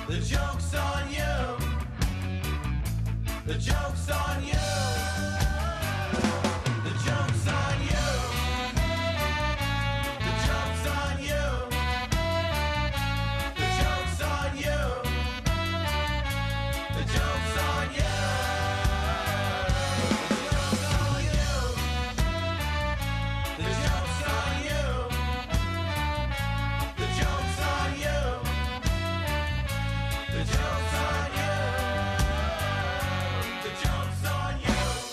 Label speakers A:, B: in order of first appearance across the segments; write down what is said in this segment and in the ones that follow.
A: The joke's on you. The joke's on you. The joke's on you. The joke's on you. The joke's on you. The joke's on you. The joke's on you. The joke's on you. The joke's on you. The joke's on you.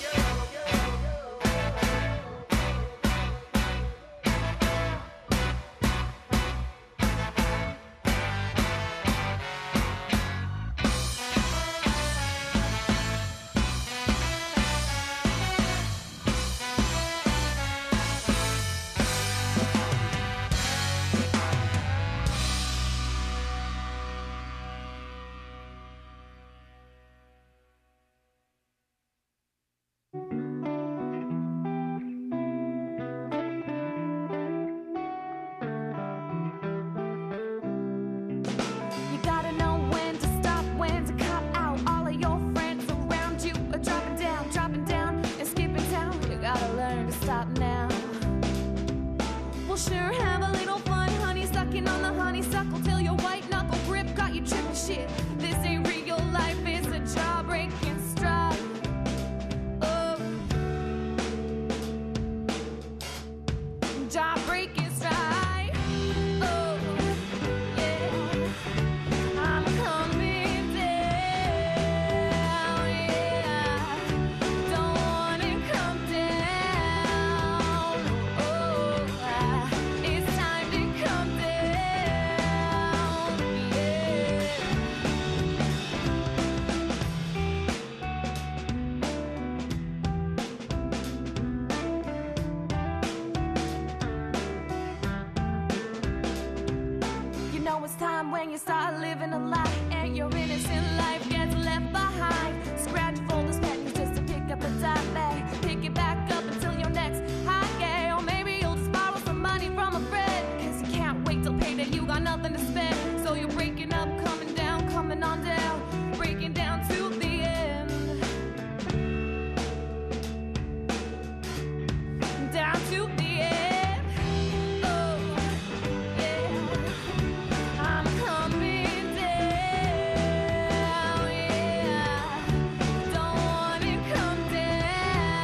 B: You gotta know when to stop, when to cut out. All of your friends around you are dropping down, and skipping town. You gotta learn to stop now. We'll sure have a little fun, honey, sucking on the honeysuckle till your white knuckle grip got you tripping shit. This ain't real life, it's a jaw-breaking stride. Oh, jaw-breaking stride. Oh, yeah. I'm coming down, yeah. Don't wanna come down. Oh, it's time to come down, yeah. You know it's time when you start living a lie, and your innocent life gets left behind. Scratch for the pennies just to pick up a dime bag. Pick it back up until your next high gay. Or maybe you'll just borrow some money from a friend, cause you can't wait till payday, you got nothing to spend. So you're breaking up, coming down, coming on down, breaking down to the end. Down to the end. Oh, yeah. I'm coming down, yeah. Don't wanna come down.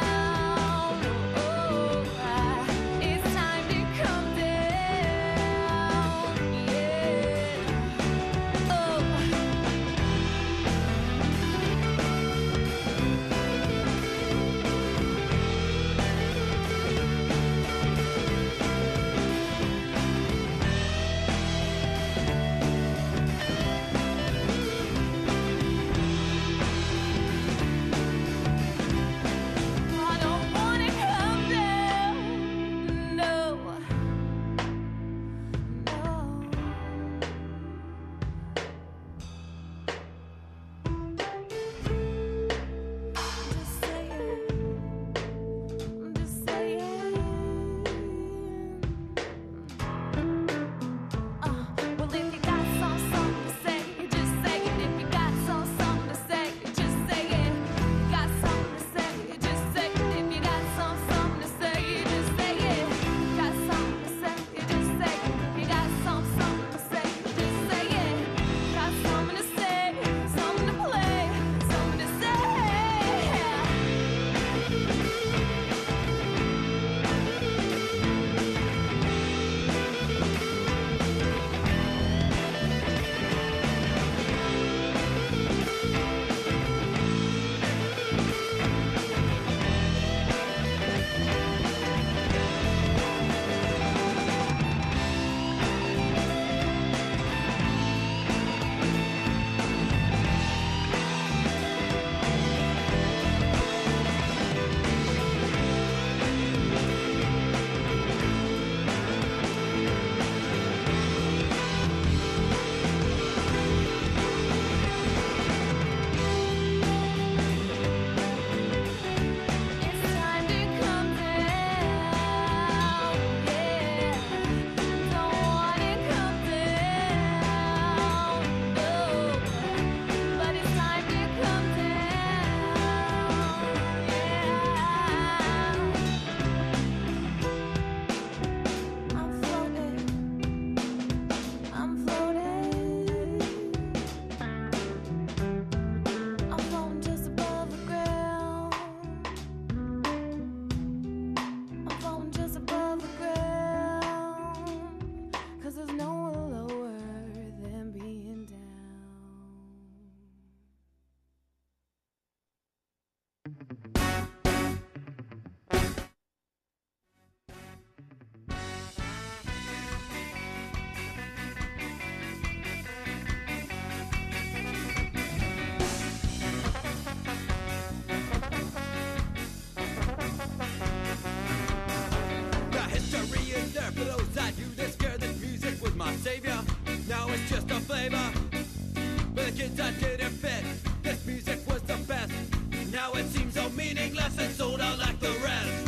A: The history is there for those that knew this scared that music was my savior. Now it's just a flavor. For the kids that didn't fit, this music was the best. Now it seems so meaningless and sold out like the rest.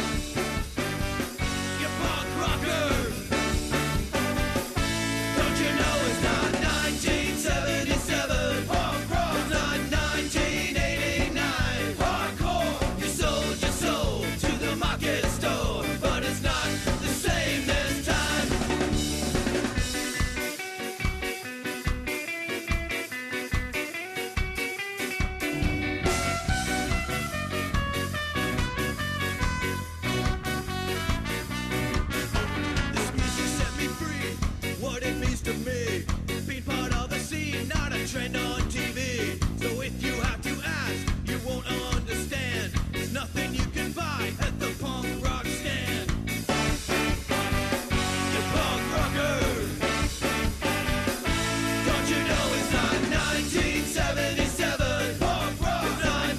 A: You punk rockers, don't you know it's not 1977? Punk rock. It's not 1989. Hardcore. You sold your soul to the market store, but it's not the same this time. This music set me free. What it means to me, being part of the scene, not a trend on TV. So if you have to ask, you won't understand. There's nothing you can buy at the punk rock stand. You punk rockers, don't you know it's not 1977? Punk rock. It's not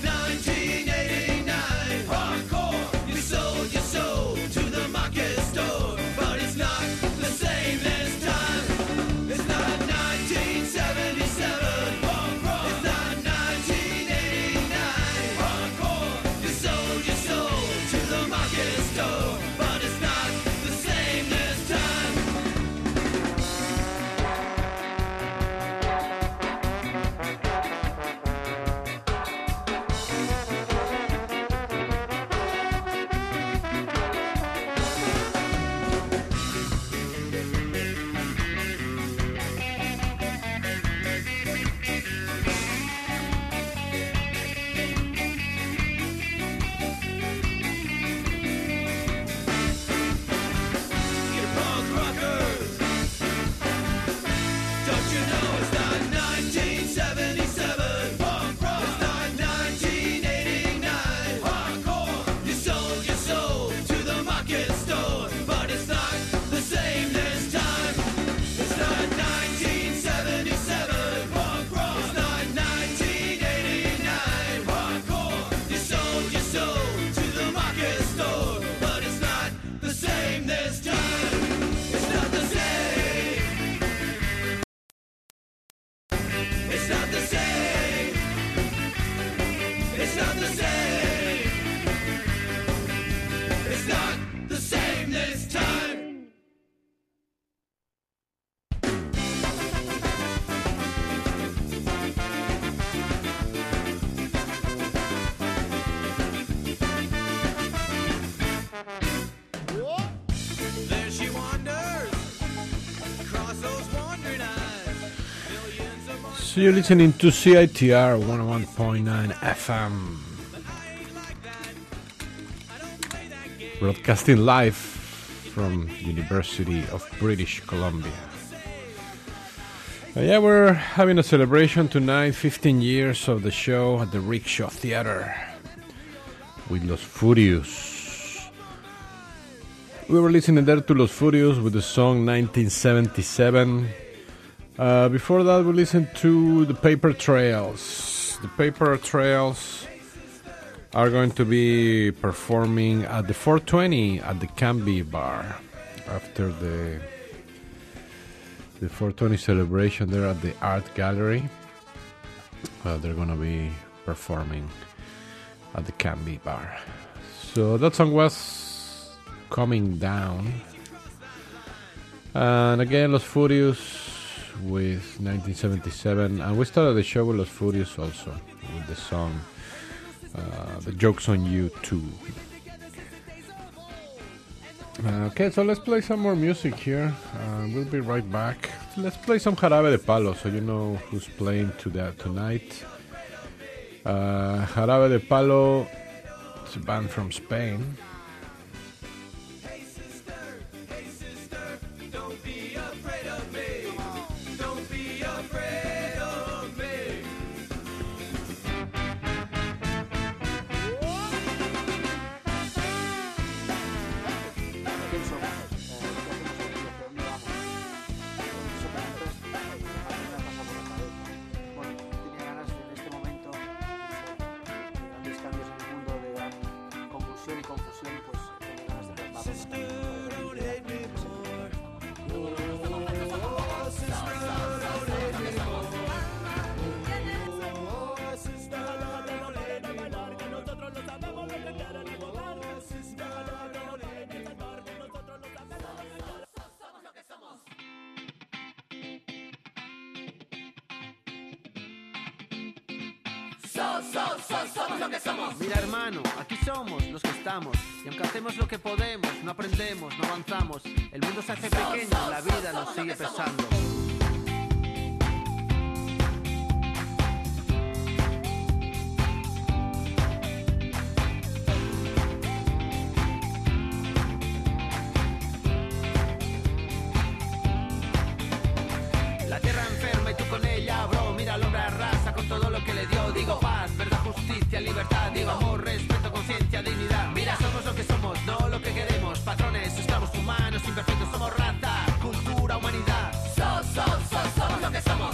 A: 1989. Hardcore. You sold your soul to the market store, but it's not the same this time. It's not 1977. Punk rock. It's not 1989. Hardcore. You sold your soul to the market store, but it's not the same this time. You punk rockers, don't you know it's not 1977? Punk rock. It's not 1989. Hardcore. You sold your soul to the market store, but it's not the same this time. It's not 1977. Punk rock. It's not 1989. Hardcore. You sold your soul to the market store, but it's not the same this time. It's not the same. It's not the same. It's not the same. It's not the same this time. There she wanders across those wandering eyes. Millions of miles.
C: So you're listening to CITR 101.9 FM, broadcasting live from University of British Columbia. Yeah, we're having a celebration tonight, 15 years of the show at the Rickshaw Theater with Los Furious. We were listening there to Los Furious with the song 1977. Before that, we listened to the Paper Trails. The Paper Trails are going to be performing at the 420 at the Canby Bar after the 420 celebration there at the Art Gallery. They're going to be performing at the Canby Bar. So that song was Coming Down. And again, Los Furious with 1977. And we started the show with Los Furious also with the song The Joke's on You Too. Okay, so let's play some more music here. We'll be right back. Let's play some Jarabe de Palo so you know who's playing tonight. Jarabe de Palo, it's a band from Spain.
A: Somos lo que somos.
D: Mira hermano, aquí somos los que estamos. Y aunque hacemos lo que podemos, no aprendemos, no avanzamos. El mundo se hace pequeño, la vida nos sigue pesando. La tierra enferma y tú con ella, bro. Mira al hombre arrasa con todo lo que le dio. Digo paz, verdad, justicia, libertad. Digo amor, respeto, conciencia, dignidad. Mira, somos lo que somos, no lo que queremos. Patrones, esclavos humanos, imperfectos. Somos raza, cultura, humanidad. Somos lo que somos.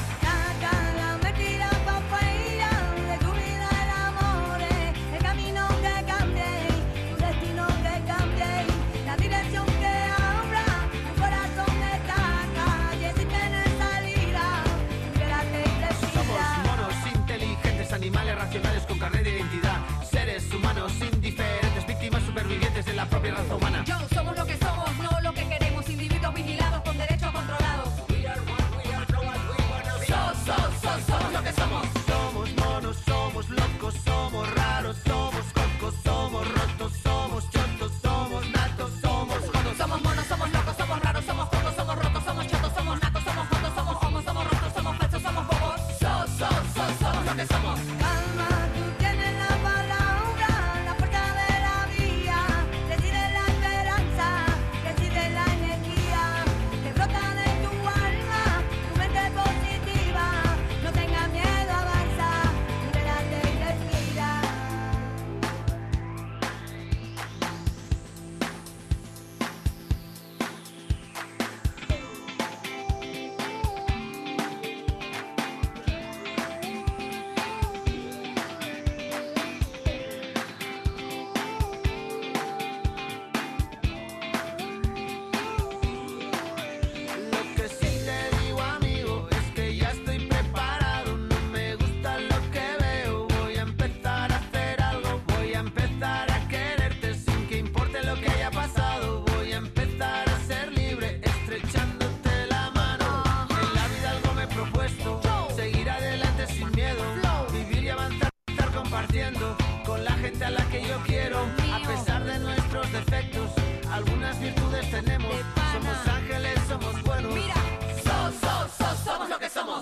D: Animales racionales con carnet de identidad. Seres humanos indiferentes, víctimas supervivientes de la propia raza humana.
E: Somos lo que somos, no lo que queremos. Individuos vigilados con derechos controlados.
A: Somos lo que somos.
D: Somos monos, somos locos, somos raros, somos cocos, somos rotos, somos chotos, somos natos, somos jodos.
E: Somos monos, somos locos, somos raros, somos cocos, somos rotos, somos chotos, somos natos, somos jodos, somos homos, somos rotos, somos falsos, somos bobos.
A: Somos lo que somos.
D: Con la gente a la que yo quiero, a pesar de nuestros defectos, algunas virtudes tenemos. Somos ángeles, somos buenos.
E: Mira,
A: Somos lo que somos.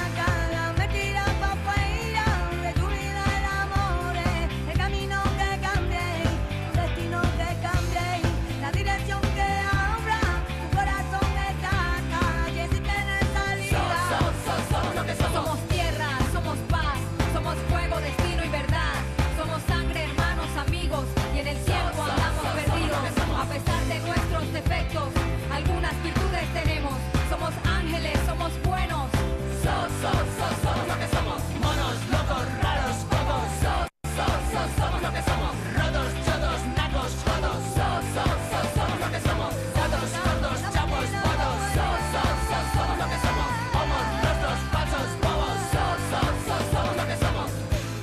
E: somos tierra, somos paz, somos fuego, destino y verdad. Somos sangre, hermanos, amigos, y en el tiempo andamos perdidos. A pesar de nuestros defectos, algunas virtudes tenemos. Somos ángeles, somos buenos.
A: Somos lo que somos. Monos, locos, raros, bobos. Somos lo que somos. Rotos, chotos, nacos, jodos. Somos lo que somos. Gatos, gordos, chapos, bodos. Somos lo que somos. Homos, rostros, falsos, bobos. Somos lo que somos.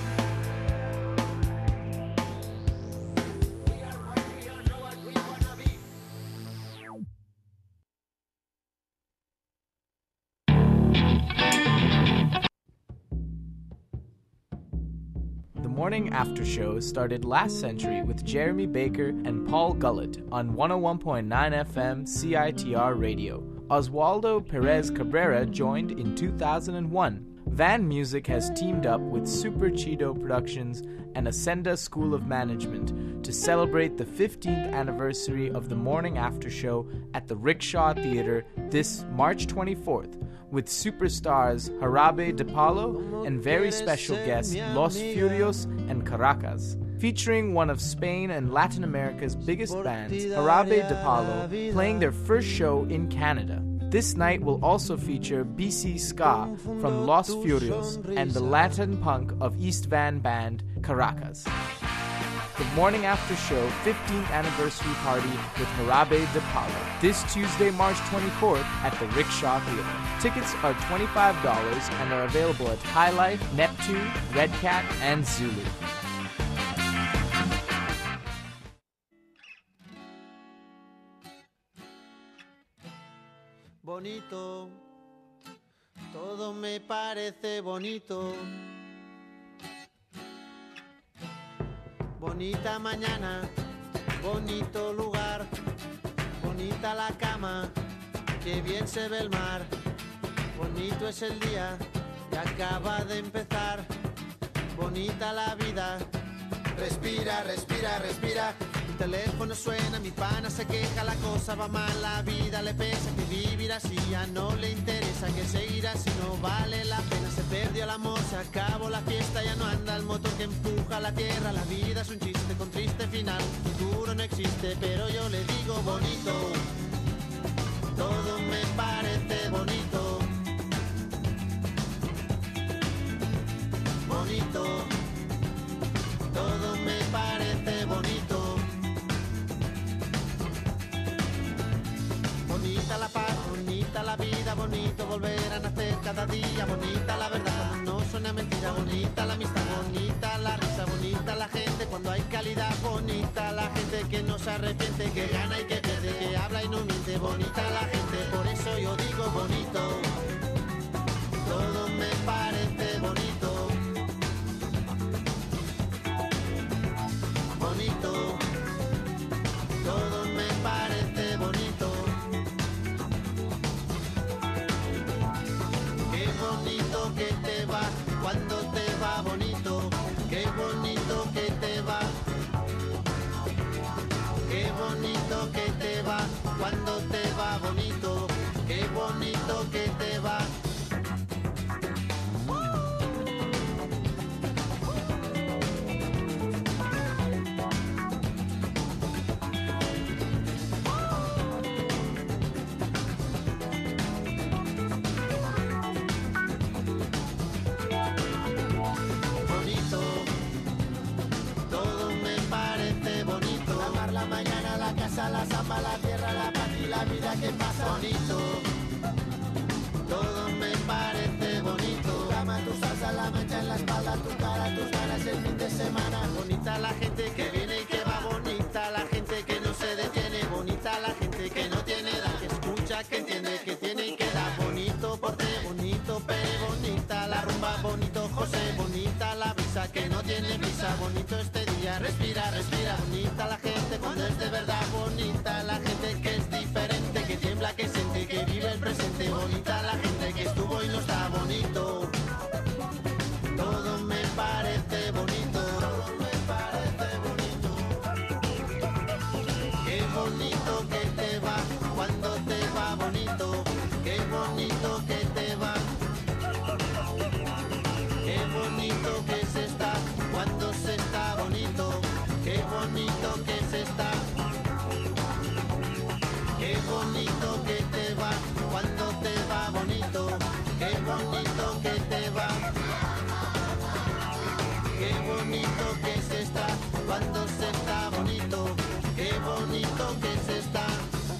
F: The Morning After Show started last century with Jeremy Baker and Paul Gullett on 101.9 FM CITR Radio. Oswaldo Perez Cabrera joined in 2001. Van Music has teamed up with Super Cheeto Productions and Ascenda School of Management to celebrate the 15th anniversary of the Morning After Show at the Rickshaw Theater this March 24th, with superstars Jarabe de Palo and very special guests Los Furios and Caracas. Featuring one of Spain and Latin America's biggest bands, Jarabe de Palo, playing their first show in Canada. This night will also feature BC Ska from Los Furios and the Latin punk of East Van band Caracas. The Morning After Show 15th anniversary party with Jarabe de Palo this Tuesday, March 24th at the Rickshaw Theater. Tickets are $25 and are available at High Life, Neptune, Red Cat, and Zulu.
G: Bonito, todo me parece bonito. Bonita mañana, bonito lugar, bonita la cama, que bien se ve el mar. Bonito es el día que acaba de empezar, bonita la vida. Respira, respira, respira. Mi teléfono suena, mi pana se queja, la cosa va mal, la vida le pesa, que vivir así ya no le interesa, que seguir así no vale la pena. Se perdió el amor, se acabó la fiesta, ya no anda el motor que empuja la tierra. La vida es un chiste con triste final, futuro no existe, pero yo le digo bonito. Todo me parece bonito. Bonito. Todo me parece bonito. Bonita la paz, bonita la vida, bonito volver a nacer cada día. Bonita la verdad cuando no suena mentira, bonita la amistad, bonita la risa, bonita la gente cuando hay calidad. Bonita la gente que no se arrepiente, que gana y que pierde, que habla y no miente. Bonita la gente, por eso yo digo bonito. Todo me parece bonito. Bonito, todo me parece bonito. Qué bonito que te va cuando te va bonito. Qué bonito que te va. Qué bonito que te va cuando te va bonito. Qué bonito que te va. La mañana, la casa, la samba, la tierra, la paz y la vida que pasa. Bonito, todo me parece bonito. Tu cama, tu salsa, la mancha en la espalda, tu cara, tus ganas el fin de semana. Bonita la gente que viene y que va, bonita la gente que no se detiene, bonita la gente que no tiene edad, que escucha, que entiende, que tiene y que da. Bonito porte, bonito Pere, bonita la rumba, bonito José, bonita la brisa que no tiene prisa, bonito este día, respira, respira. Bonita la gente cuando es de verdad, bonita la gente que es diferente, que tiembla, que siente, que vive el presente. Bonita la gente que estuvo y no está bonito. Todo me parece bonito. Todo me parece bonito. Qué bonito que te va cuando te va bonito. Qué bonito que te va. Qué bonito que se está cuando se está bonito. Qué bonito que se está. Qué bonito que te va cuando te va bonito. Qué bonito que te va. Qué bonito que se está cuando se está bonito. Qué bonito que se está.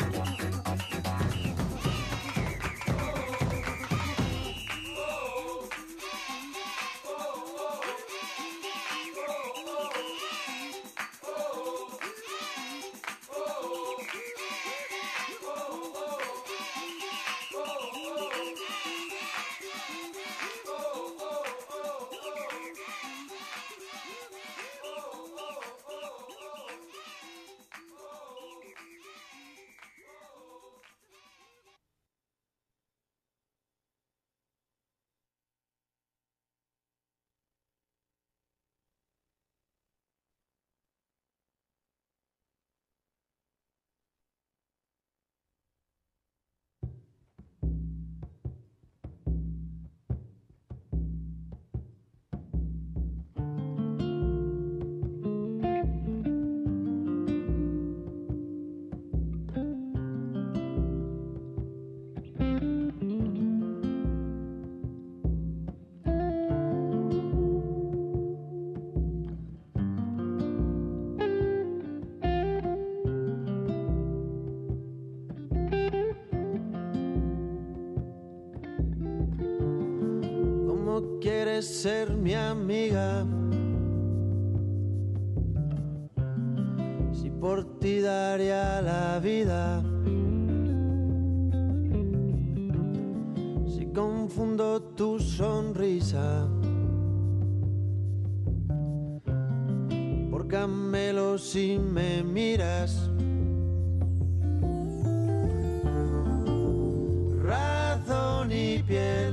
G: Quieres ser mi amiga, si por ti daría la vida, si confundo tu sonrisa, ¿por por Camelo si me miras. Razón y piel,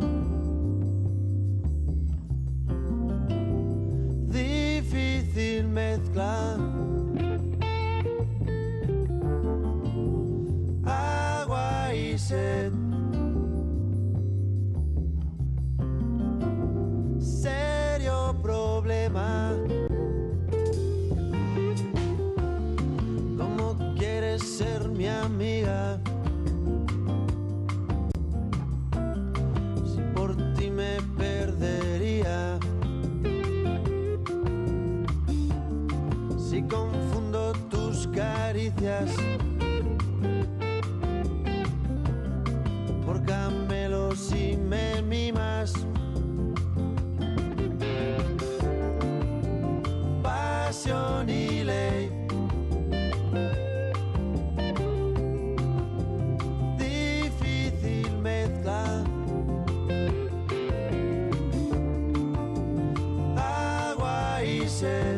G: difícil mezcla. Agua y sed, serio problema. ¿Cómo quieres ser mi amiga? Si por ti me perdería. Si confundo tus caricias. Por Camelo si me mimas. Pasión y ley, difícil mezcla. Agua y sed,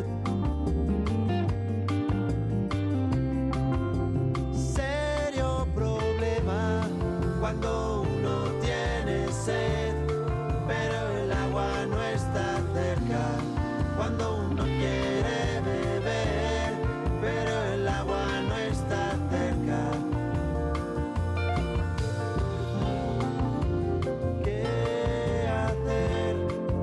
G: serio problema cuando uno tiene sed, pero el agua no está cerca. Cuando uno quiere beber, pero el agua no está cerca. ¿Qué hacer?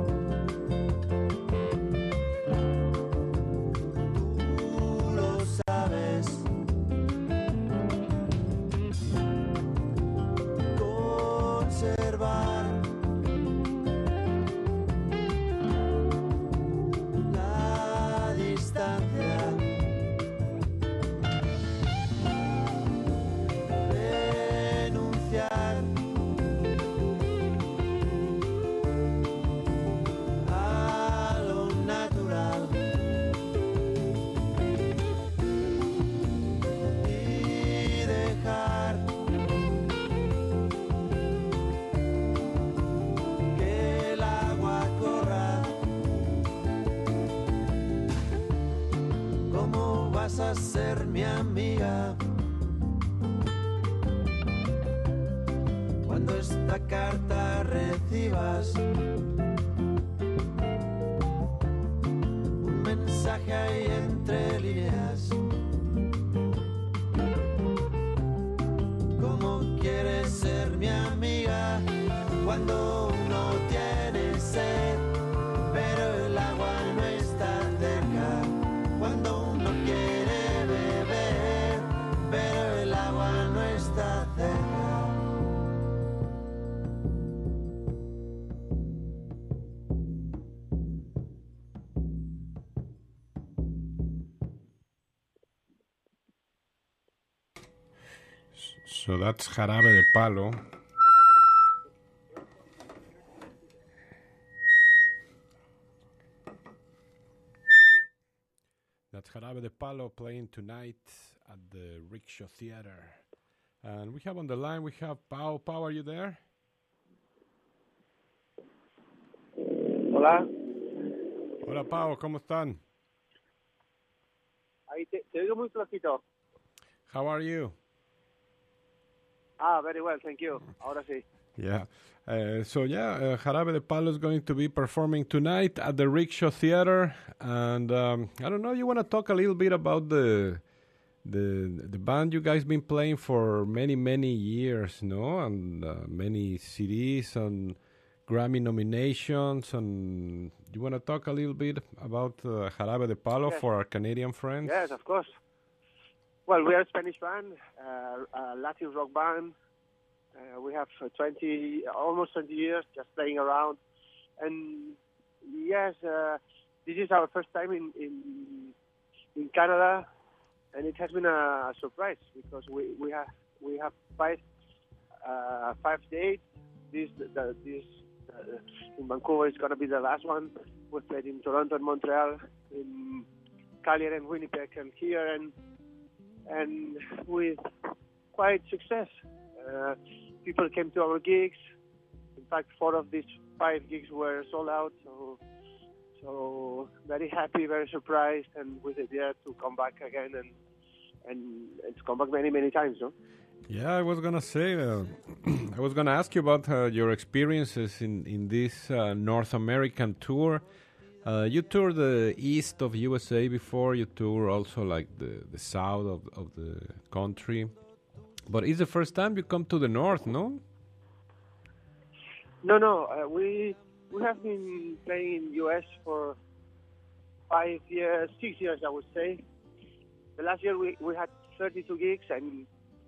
G: Tú lo sabes. Conservar la distancia, renunciar a lo natural y dejar que el agua corra. ¿Cómo vas a ser mi amiga cuando esta carta recibas un mensaje ahí entre líneas? ¿Cómo quieres ser mi amiga cuando uno tiene sed, pero el agua no está cerca? Cuando uno quiere beber, pero el agua no está cerca.
C: So that's Jarabe de Palo. That's Jarabe de Palo playing tonight at the Rickshaw Theater. And we have on the line, we have Pau. Pau, are you there?
H: Hola,
C: Hola, Pau, ¿cómo están?
H: ahí te oigo muy flojito.
C: How are you?
H: Very well, thank you. Ahora sí.
C: Yeah. Jarabe de Palo is going to be performing tonight at the Rickshaw Theater. And I don't know, you want to talk a little bit about the band you guys been playing for many, many years, no? And many CDs and Grammy nominations. And you want to talk a little bit about Jarabe de Palo
H: Yes.
C: for our Canadian friends?
H: Yes, of course. Well, we are a Spanish band, a Latin rock band. We have almost 20 years just playing around. And yes, this is our first time in Canada, and it has been a surprise because we have five dates. This in Vancouver is going to be the last one. We've played in Toronto and Montreal, in Calgary and Winnipeg, and here, and with quite success. People came to our gigs. In fact, 4 of these 5 gigs were sold out. So So very happy, very surprised, and with the idea to come back again and to come back many times, no?
C: Yeah, I was gonna say, I was gonna ask you about your experiences in this North American tour. You toured the east of USA before. You tour also like the south of the country, but it's the first time you come to the north, no?
H: No. We have been playing in US for 5 years, 6 years, I would say. The last year we had 32 gigs and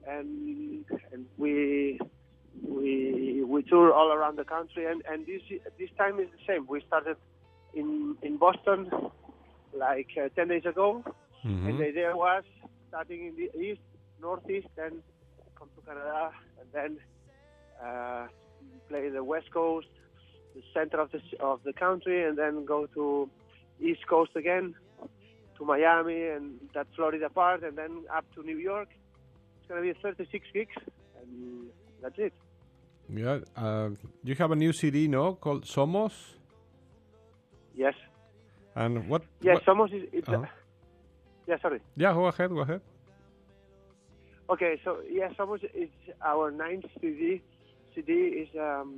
H: we tour all around the country, and this time is the same. We started in Boston like 10 days ago, and the idea was starting in the east, northeast, then come to Canada, and then play the west coast, the center of the country, and then go to east coast again, to Miami and that Florida part, and then up to New York. It's going to be 36 gigs, and that's it.
C: Yeah, you have a new CD, no, called Somos?
H: Yes.
C: And what?
H: Yes,
C: what?
H: Somos is... yeah, sorry.
C: Yeah, go ahead.
H: Okay, so yeah, Somos is our 9th CD. CD is,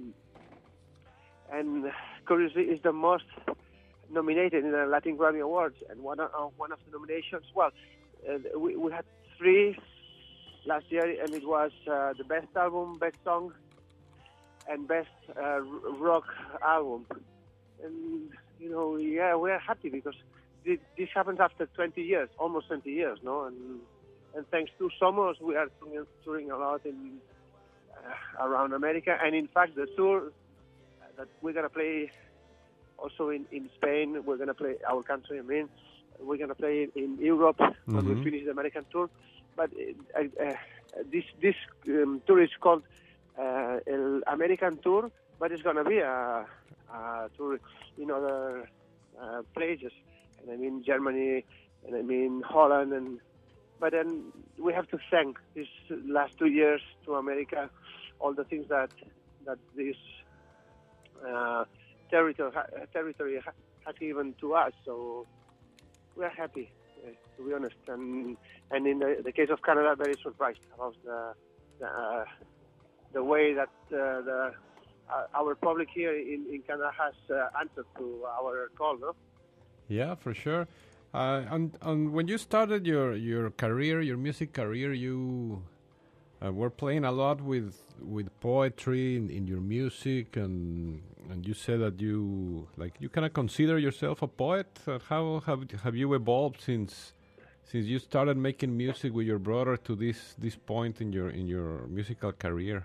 H: and curiously, is the most nominated in the Latin Grammy Awards, and one of the nominations. Well, we had 3 last year, and it was the best album, best song, and best rock album. And you know, yeah, we're happy because this happens after 20 years, almost 20 years, no? And thanks to Somos, we are touring a lot in around America, and in fact, the tour that we're gonna play also in Spain. We're gonna play our country. I mean, we're gonna play in Europe when we finish the American tour. But this tour is called El American Tour, but it's gonna be a tour in other places, and I mean Germany, and I mean Holland, but then we have to thank these last 2 years to America, all the things that this territory has given to us. So we are happy, to be honest, and in the case of Canada, very surprised about the way that our public here in Canada has answered to our call, no?
C: Yeah, for sure. And when you started your career, your music career, you were playing a lot with poetry in your music, and you said that you kind of consider yourself a poet. How have you evolved since you started making music with your brother to this point in your musical career?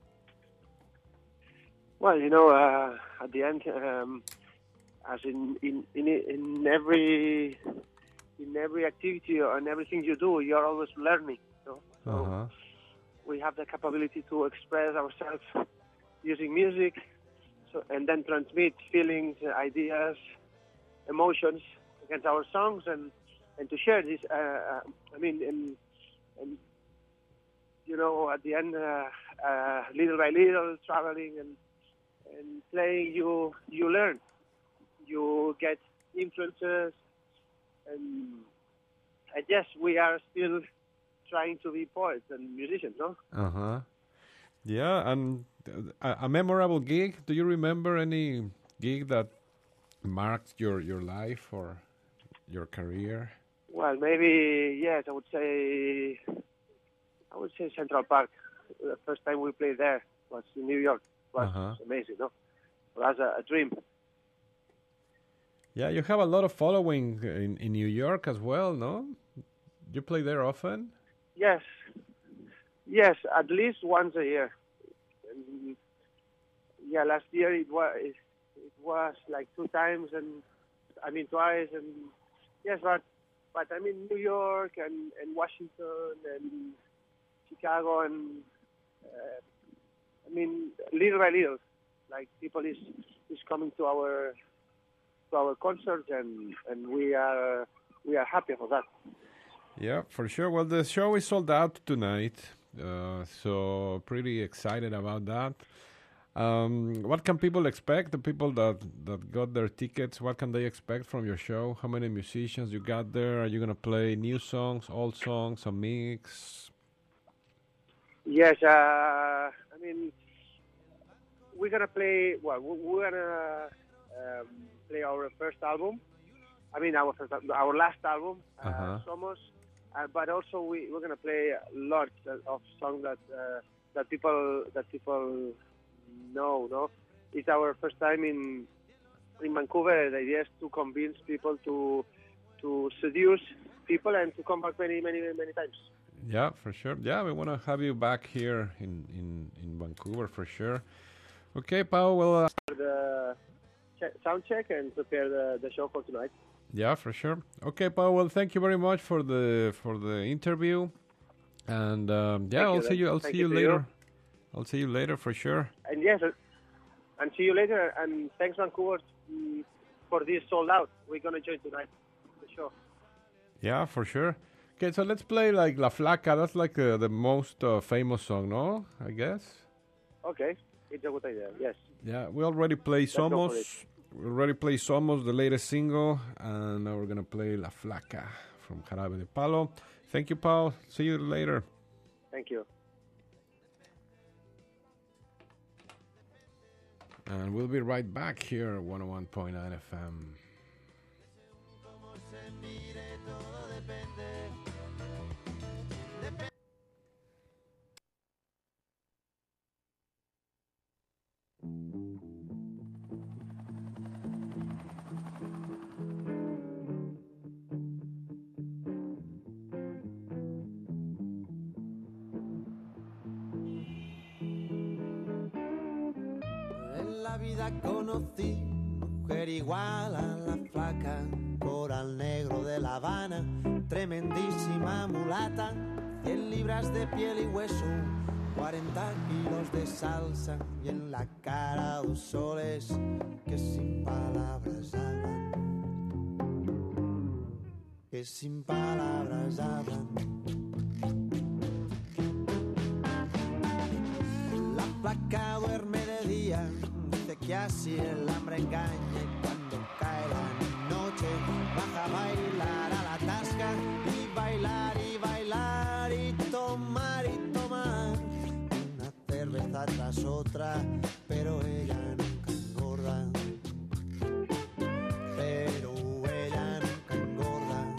H: Well, you know, at the end, as in every activity or in everything you do, you're always learning. You know? So we have the capability to express ourselves using music, and then transmit feelings, ideas, emotions against our songs, and to share this. I mean, and you know, at the end, little by little, traveling and playing, you learn. You get influences, and yes, we are still trying to be poets and musicians, no?
C: Yeah, and a memorable gig. Do you remember any gig that marked your life or your career?
H: Well, maybe yes. I would say Central Park. The first time we played there was in New York. It was amazing, no? It was a dream.
C: Yeah, you have a lot of following in New York as well, no? You play there often?
H: Yes, at least once a year. And, yeah, last year it was like 2 times, and I mean twice, and yes, but I mean New York and Washington and Chicago, and I mean little by little, like people is coming to our concerts, and we are happy for that.
C: Yeah, for sure. Well, the show is sold out tonight, so pretty excited about that. What can people expect? The people that got their tickets, what can they expect from your show? How many musicians you got there? Are you gonna play new songs, old songs, a mix?
H: Yes, I mean, we're gonna play. Well, we're gonna play our first album. I mean, our last album, Somos. But also we're gonna play lots of songs that people know. No, it's our first time in Vancouver. The idea is to convince people to seduce people and to come back many times.
C: Yeah, for sure. Yeah, we want to have you back here in Vancouver for sure. Okay, Pau. Well,
H: the sound check and prepare the show for tonight.
C: Yeah, for sure. Okay, Pau. Well, thank you very much for the interview, and I'll see you later. I'll see you later for sure.
H: And yes, and see you later. And thanks, Vancouver, for this sold out. We're gonna join tonight the show.
C: Yeah, for sure. Okay, so let's play like La Flaca. That's like the most famous song, no? I guess.
H: Okay, it's a good idea. Yes.
C: Yeah, we already played Somos. We already played Somos, the latest single, and now we're gonna play La Flaca from Jarabe de Palo. Thank you, Paul. See you later.
H: Thank you.
C: And we'll be right back here at 101.9 FM.
G: Vida conocí mujer igual a la flaca, coral negro de La Habana, tremendísima mulata, 100 libras de piel y hueso, 40 kilos de salsa y en la cara 2 soles que sin palabras hablan, que sin palabras hablan. La flaca duerme de día, que así el hambre engaña y cuando cae la noche baja a bailar a la tasca y bailar y bailar y tomar una cerveza tras otra, pero ella nunca engorda, pero ella nunca engorda.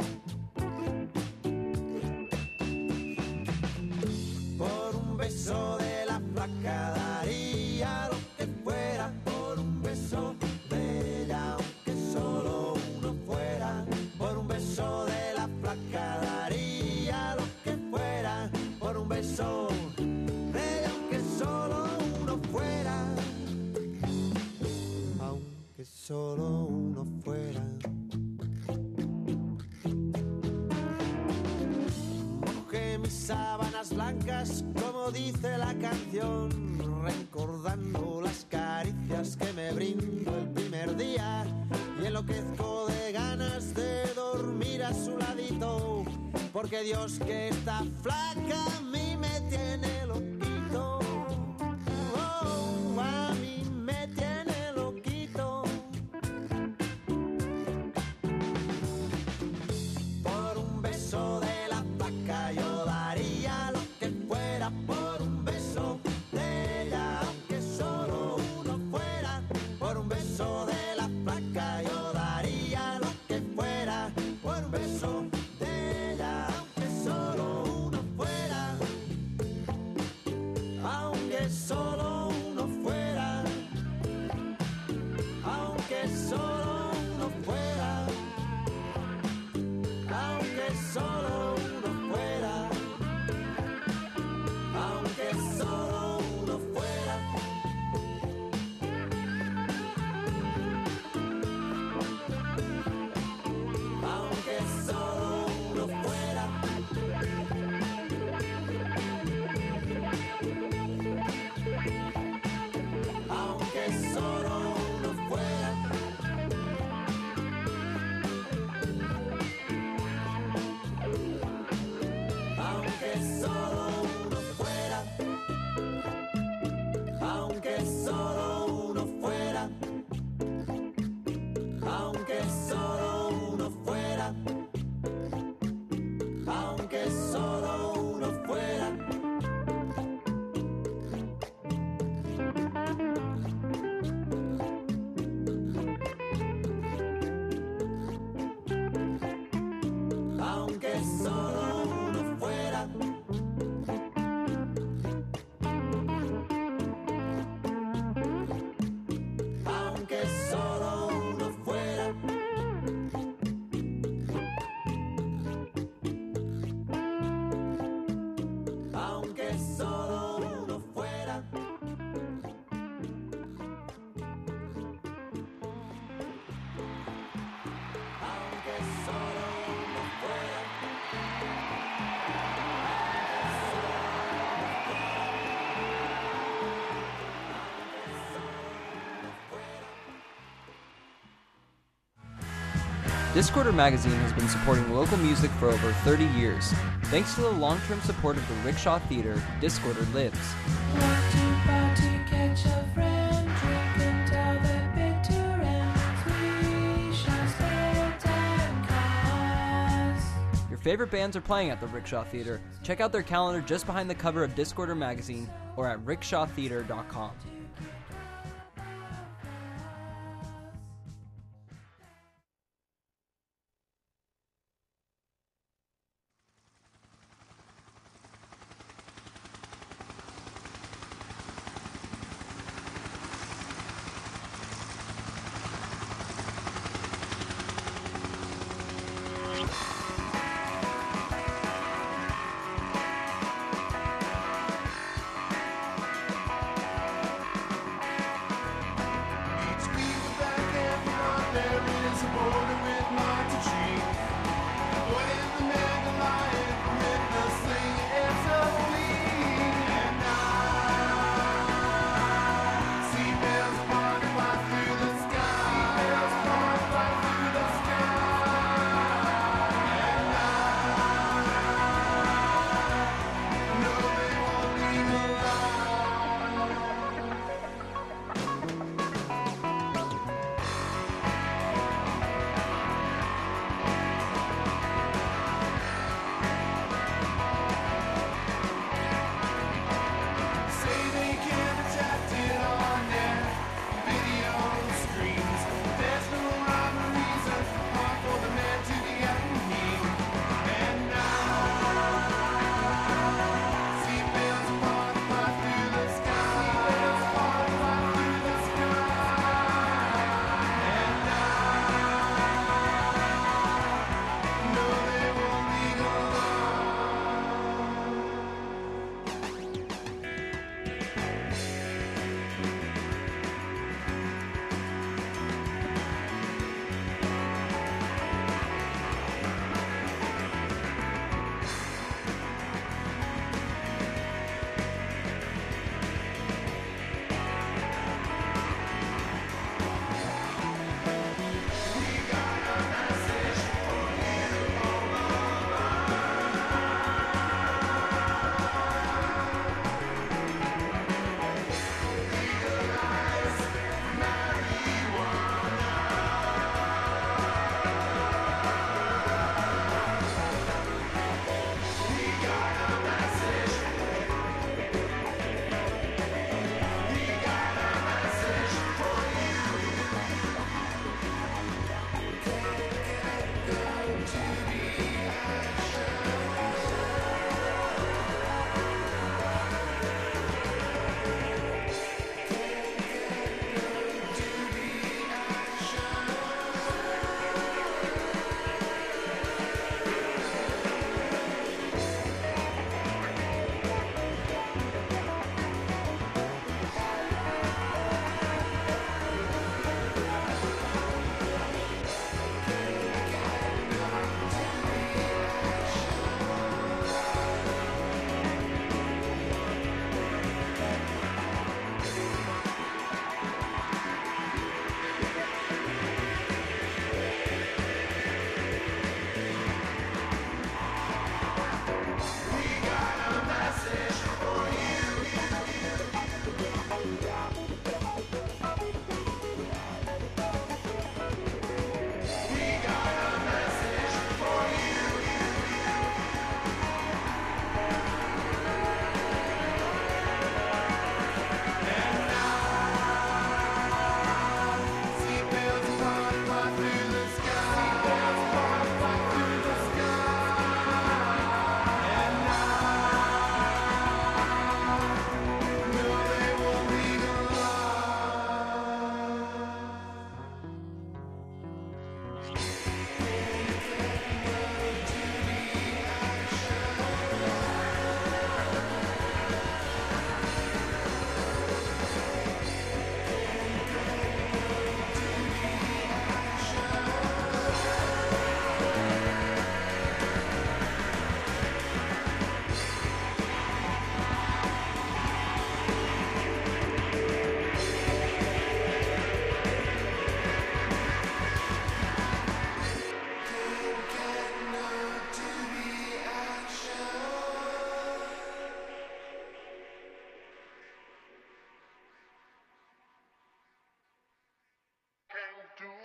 G: Por un beso de la flaca daría lo que fuera, por un beso de ella, aunque solo uno fuera, por un beso de la flaca daría lo que fuera, por un beso de ella, aunque solo uno fuera, aunque solo uno fuera. Mojé mis sábanas blancas, como dice la canción, recordando las caricias que me brindó el primer día, y enloquezco de ganas de dormir a su ladito, porque Dios que está flaca a mí me tiene loquito, oh, a mí me tiene loquito. Por un beso de la flaca yo daría lo que fuera, por un beso de ella, aunque solo uno fuera, por un beso de la flaca yo daría lo que fuera, por un beso de ella, aunque solo uno fuera, aunque solo uno fuera, aunque solo uno fuera, aunque solo uno fuera, aunque solo uno fuera. Aunque solo uno fuera. Aunque solo uno fuera. aunque solo uno fuera, aunque solo uno fuera. Aunque solo uno fuera. Aunque solo uno fuera. Aunque solo uno fuera. Aunque solo uno fuera.
I: Discorder Magazine has been supporting local music for over 30 years. Thanks to the long-term support of the Rickshaw Theatre, Discorder lives. Your favorite bands are playing at the Rickshaw Theatre. Check out their calendar just behind the cover of Discorder Magazine or at rickshawtheatre.com.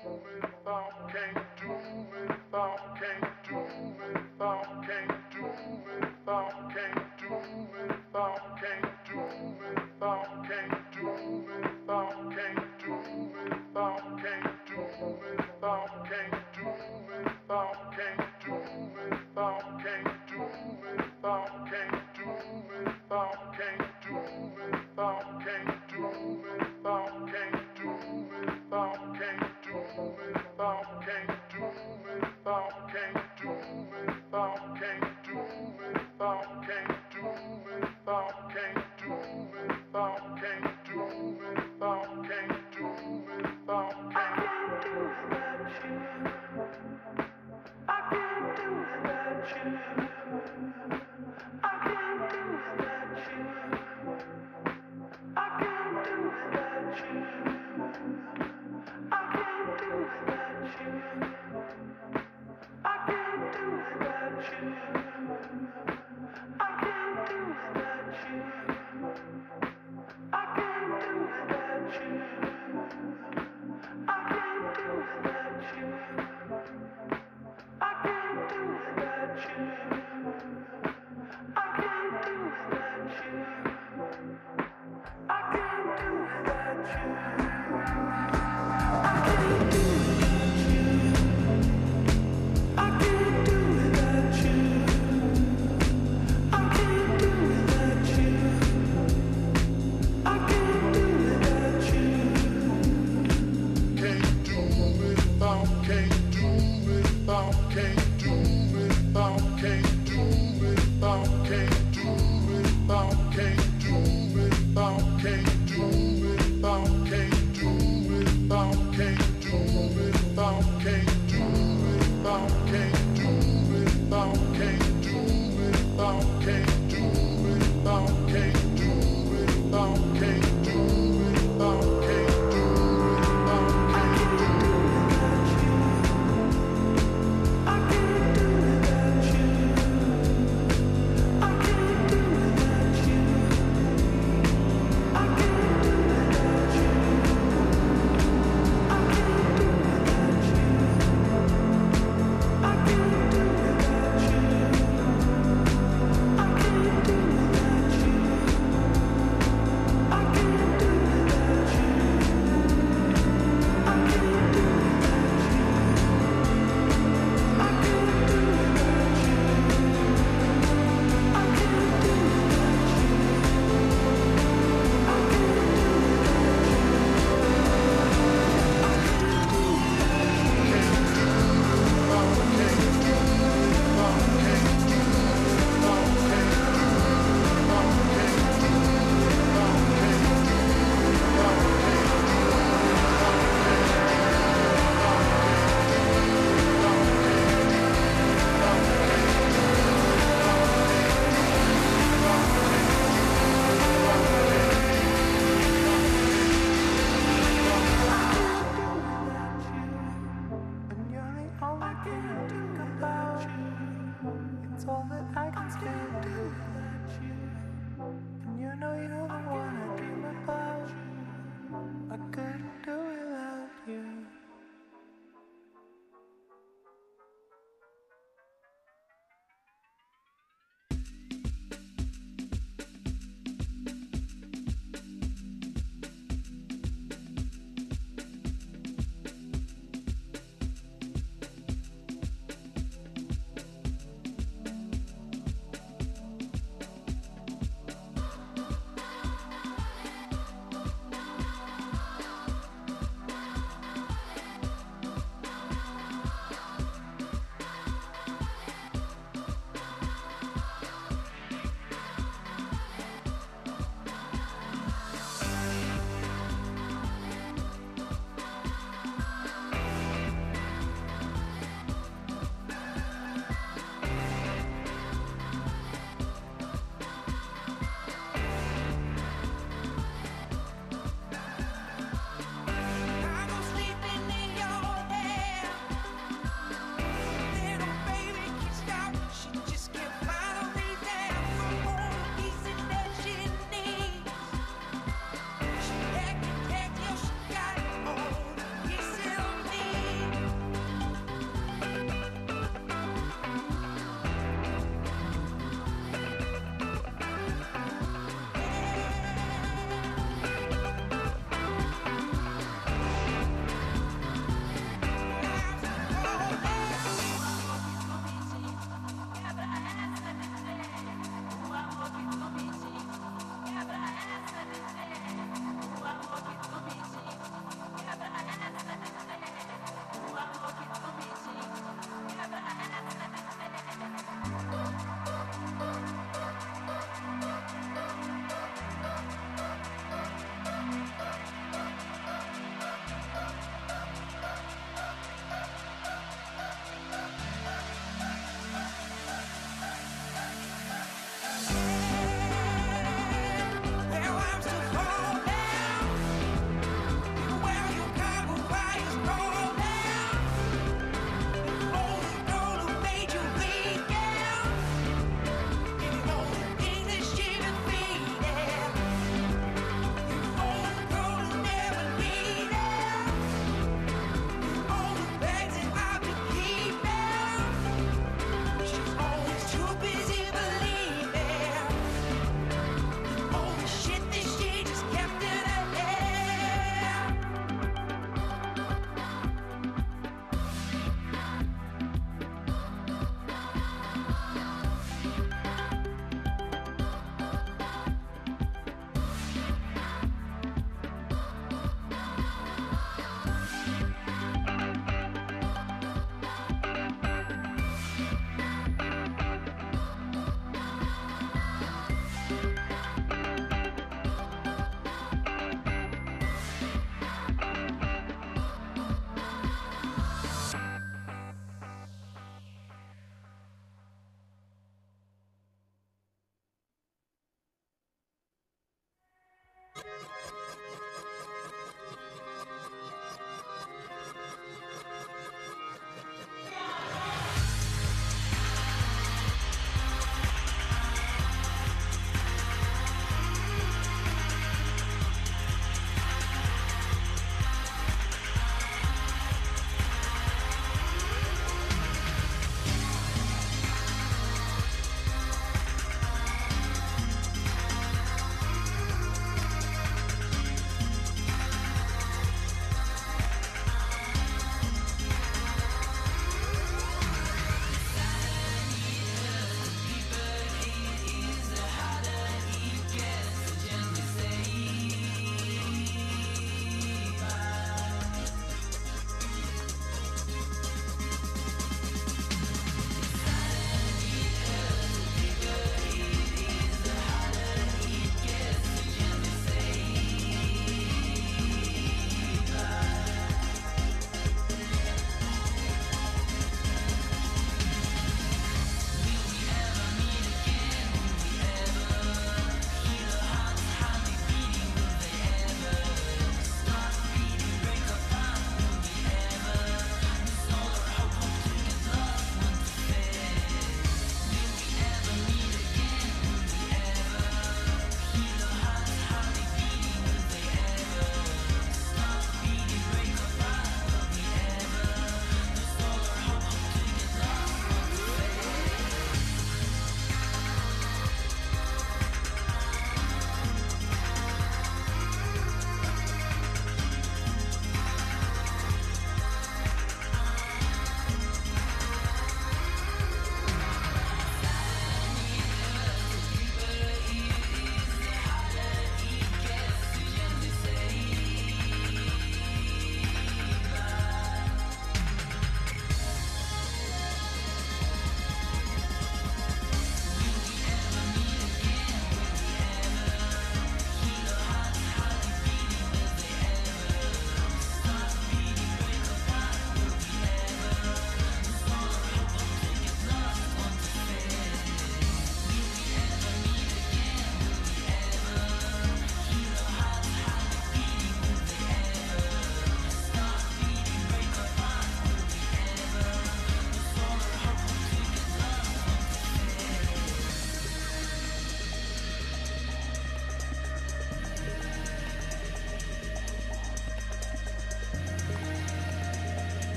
J: I can't do without you.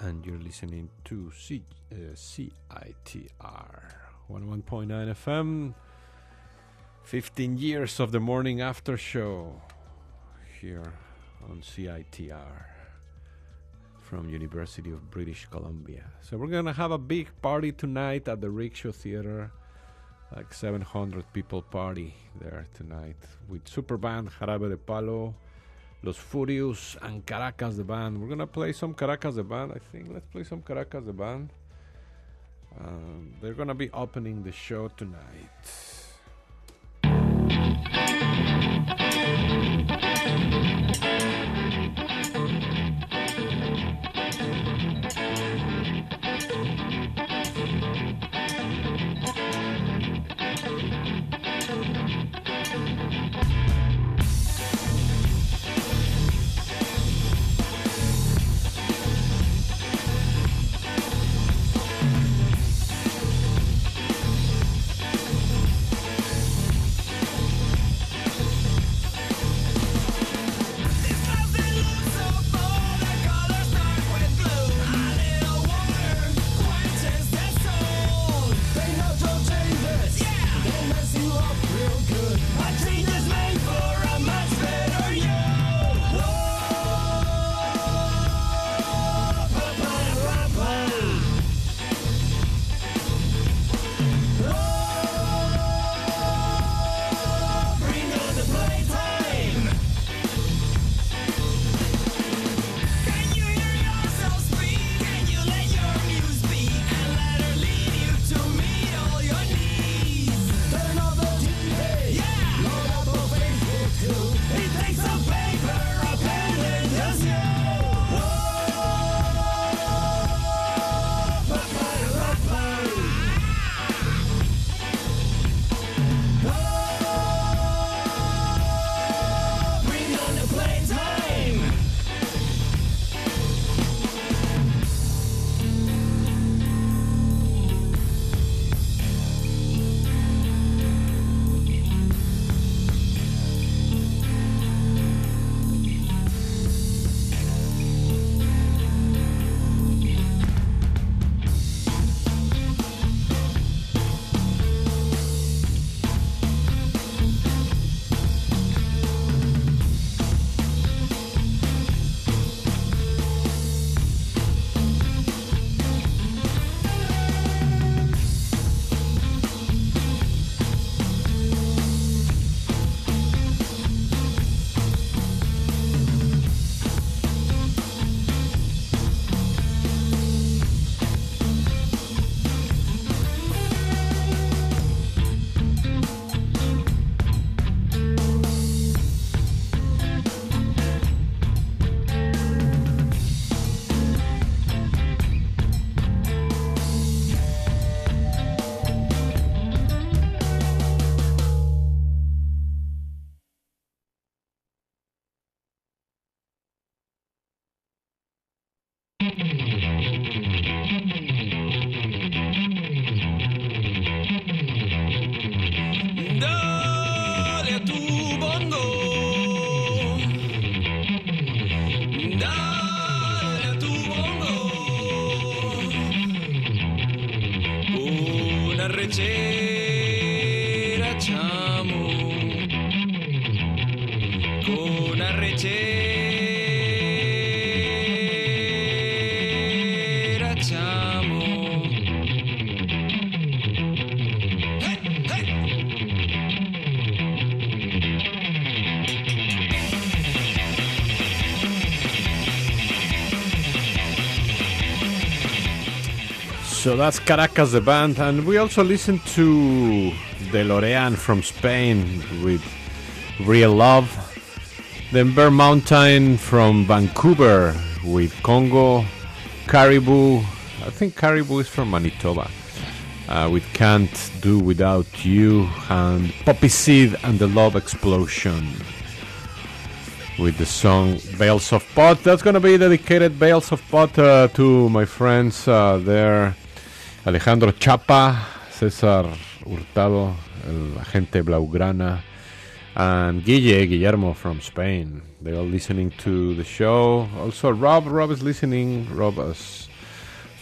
C: and you're listening to CITR 101.9 FM. 15 years of the morning after show here on CITR from University of British Columbia. So we're gonna have a big party tonight at the Rickshaw Theater, like 700 people party there tonight with super band Jarabe de Palo, Los Furious, and Caracas the Band. We're gonna play some Caracas the Band, I think. Let's play some Caracas the Band. They're gonna be opening the show tonight. So that's Caracas the Band, and we also listened to DeLorean from Spain with Real Love, then Bear Mountain from Vancouver with Congo, Caribou, I think Caribou is from Manitoba, with Can't Do Without You, and Poppy Seed and the Love Explosion with the song Bales of Pot. That's going to be dedicated, Bales of Pot, to my friends there, Alejandro Chapa, César Hurtado, el agente Blaugrana, and Guillermo from Spain. They're all listening to the show. Also Rob is listening. Rob, as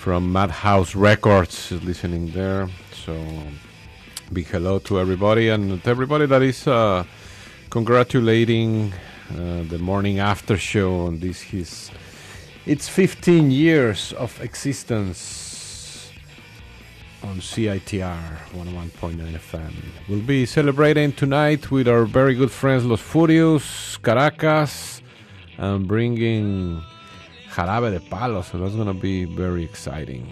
C: from Madhouse Records is listening there. So big hello to everybody, and to everybody that is congratulating the morning after show on this it's 15 years of existence on CITR 101.9 FM. We'll be celebrating tonight with our very good friends Los Furios, Caracas, and bringing Jarabe de Palo, so that's going to be very exciting.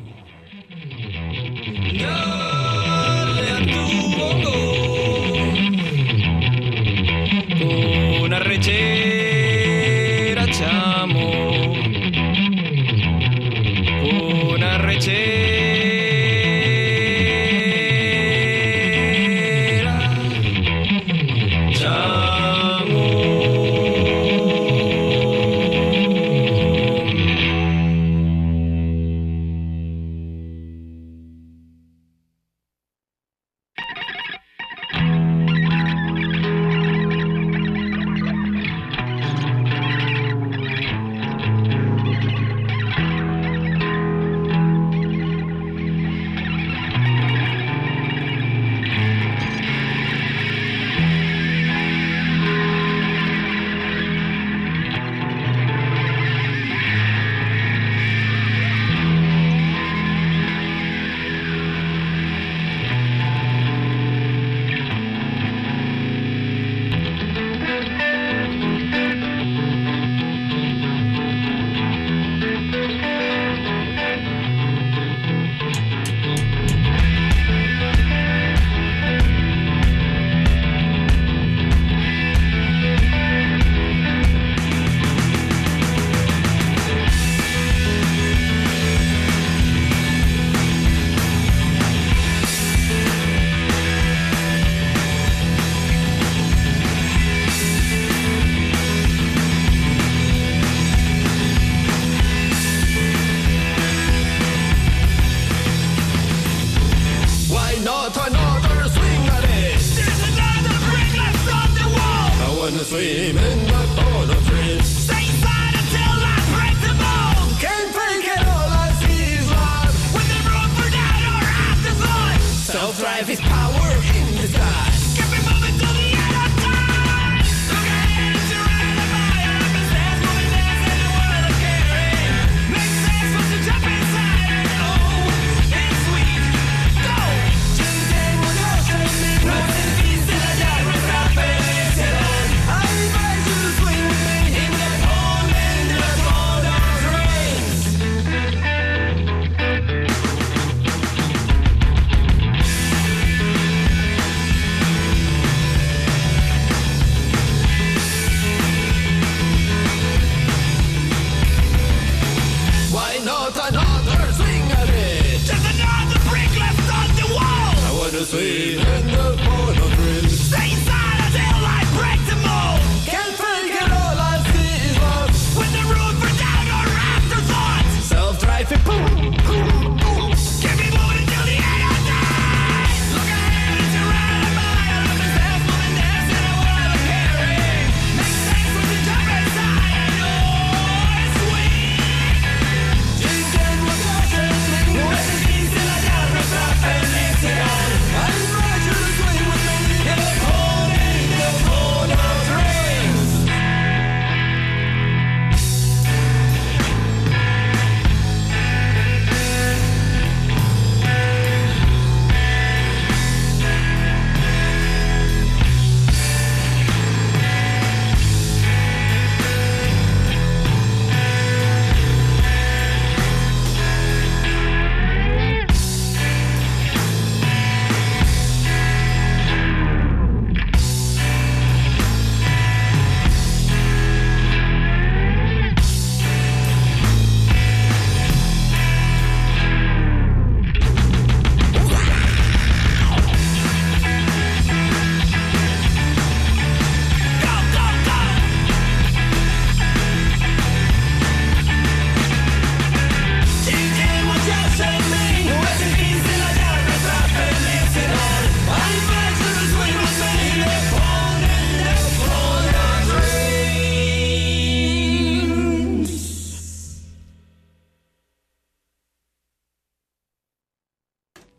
J: Una rechera, chamo. Una rechera, chamo.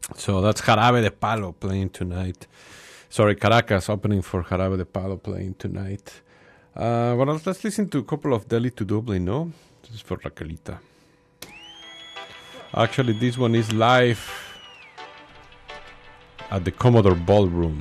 C: So that's Jarabe de Palo playing tonight. Sorry, Caracas opening for Jarabe de Palo playing tonight. Well, let's listen to a couple of Delhi to Dublin, no? This is for Raquelita. Actually, this one is live at the Commodore Ballroom.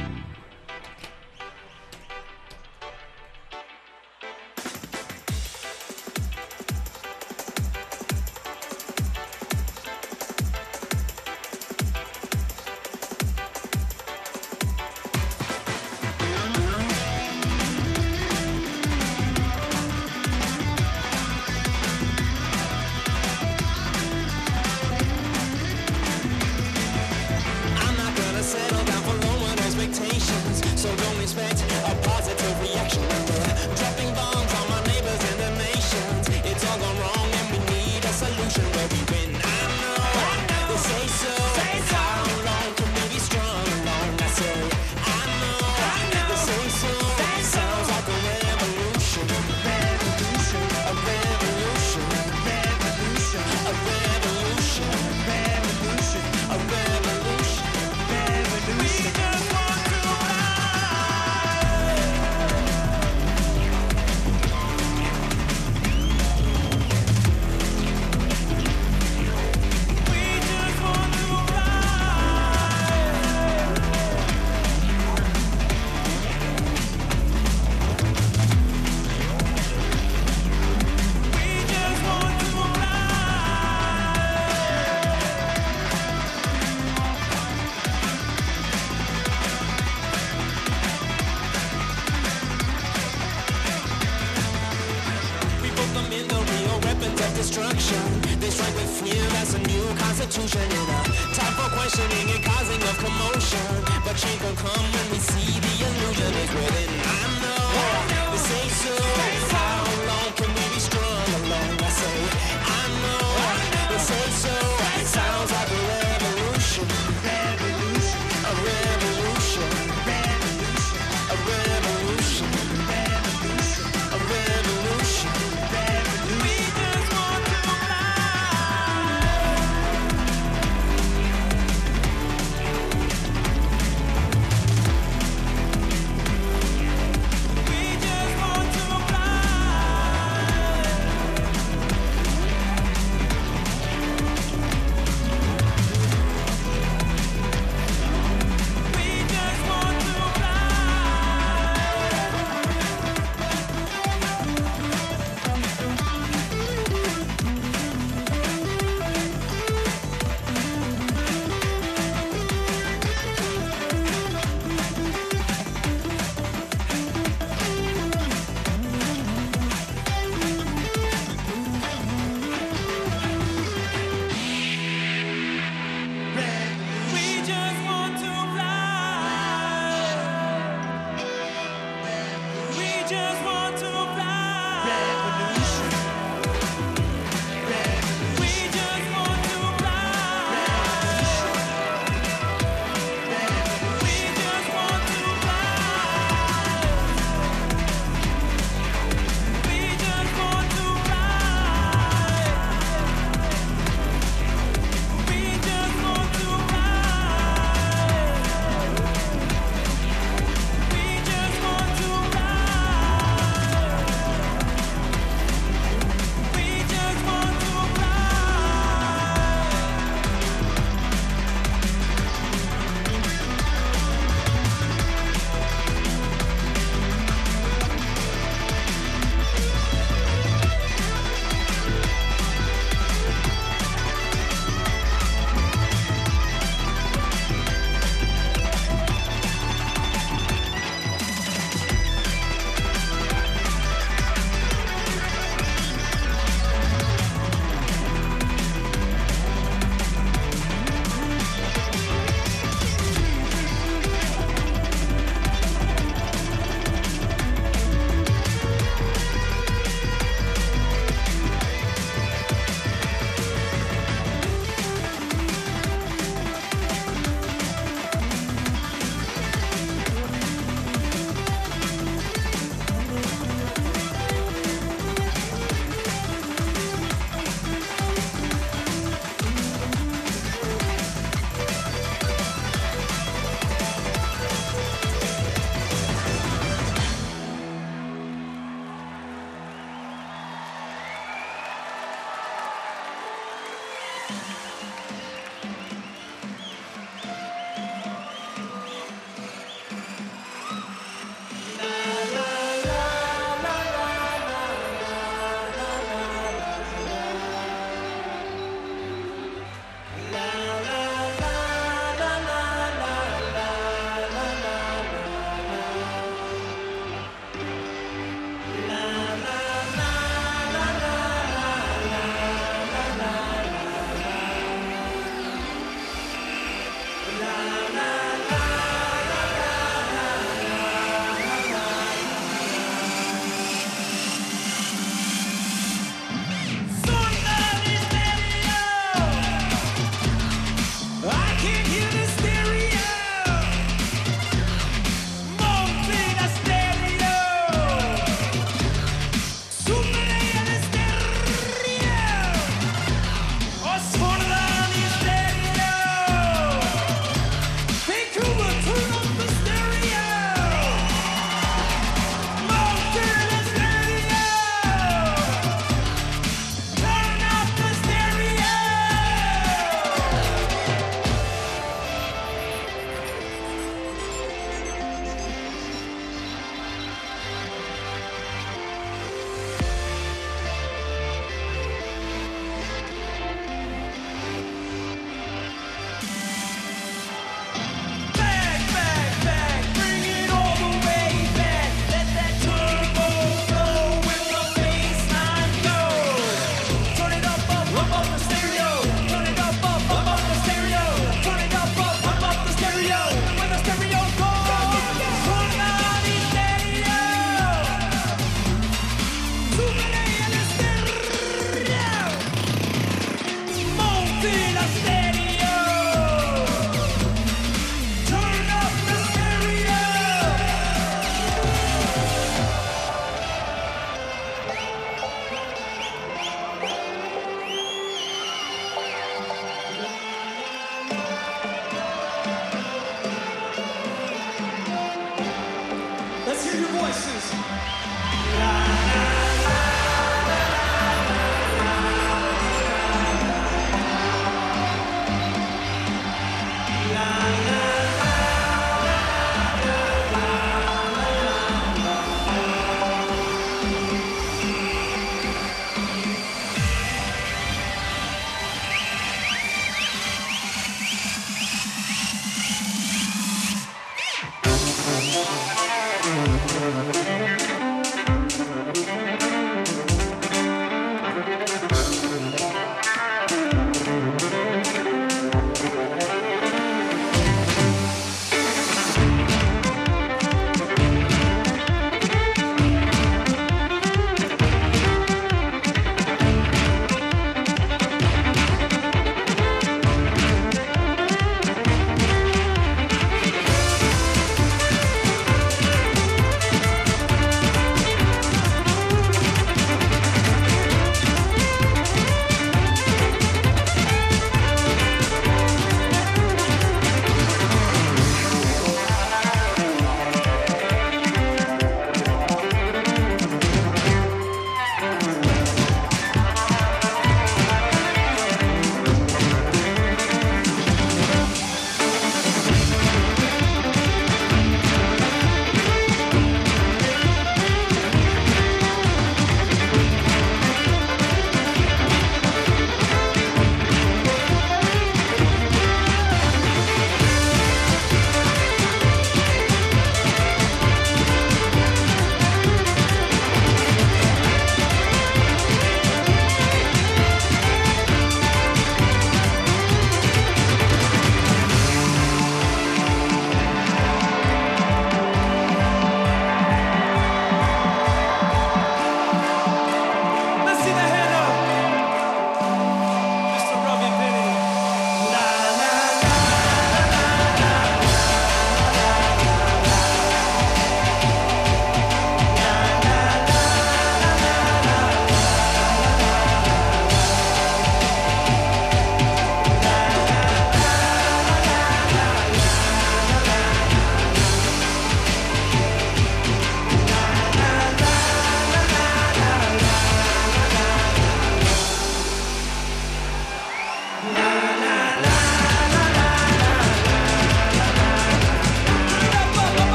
K: Hey!